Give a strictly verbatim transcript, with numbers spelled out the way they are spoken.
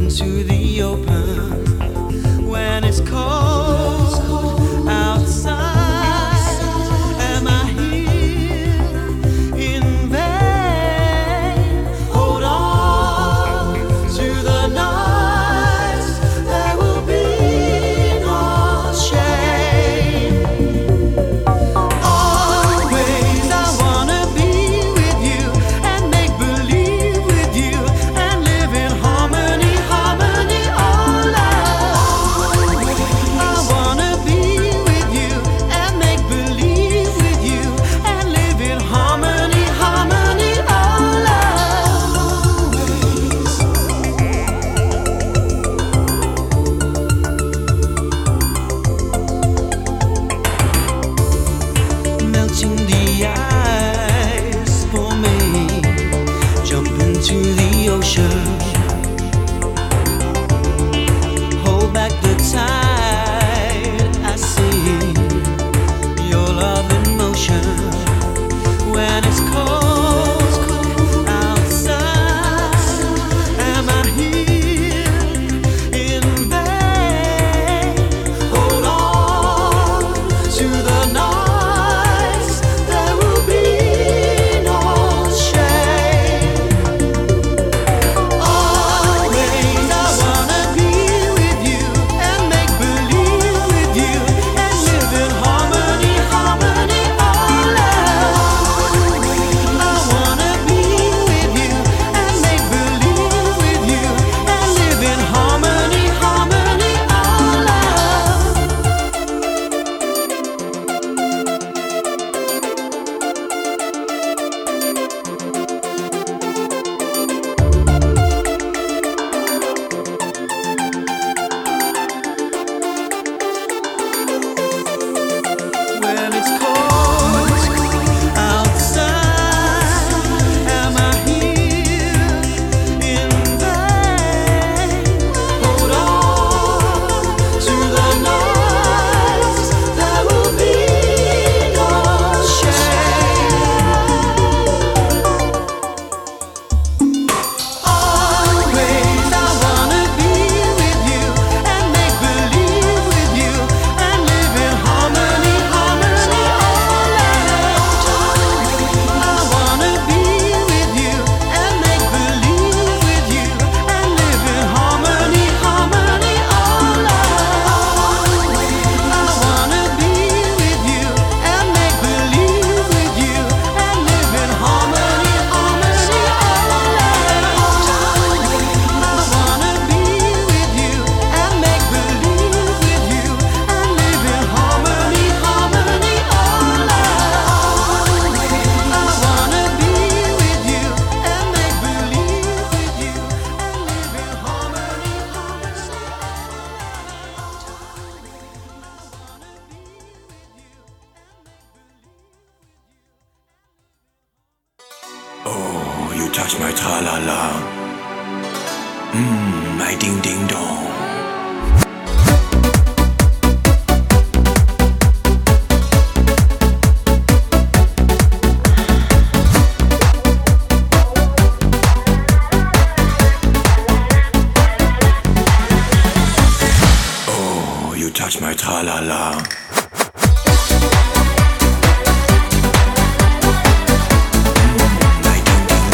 into the open when it's cold outside. Am I here in vain? Hold on to the nights, there will be no shame. Always I wanna be with you and make believe with you and live in harmony, harmony, all love. I wanna be with you and make believe with you and live in harmony, harmony, all love. Melting the ice for me, jump into the ocean, hold back the tide. I see your love in motion when it's cold outside. Am I here in vain? Hold on to the nights, there will be no shame. Always I wanna be with you and make believe with you and live in harmony, harmony, all love. I wanna be with you and make believe with you and live in harmony, harmony, all love. When it's cold outside, am I here in vain? Hold on to the nights, there will be no shame. Always I wanna be with you and make believe with you and live in harmony, harmony, all love. I wanna be with you and make believe with you and live in harmony, harmony, all love. I wanna be with you and make believe with you and live in harmony, harmony, all love. I wanna be with you and make believe with you and live in harmony, harmony, all love. I wanna be with you and make believe with you and live in harmony, Oh, you touch my tra-la-la. Mmm, my ding-ding-dong. Oh, you touch my tra-la-la.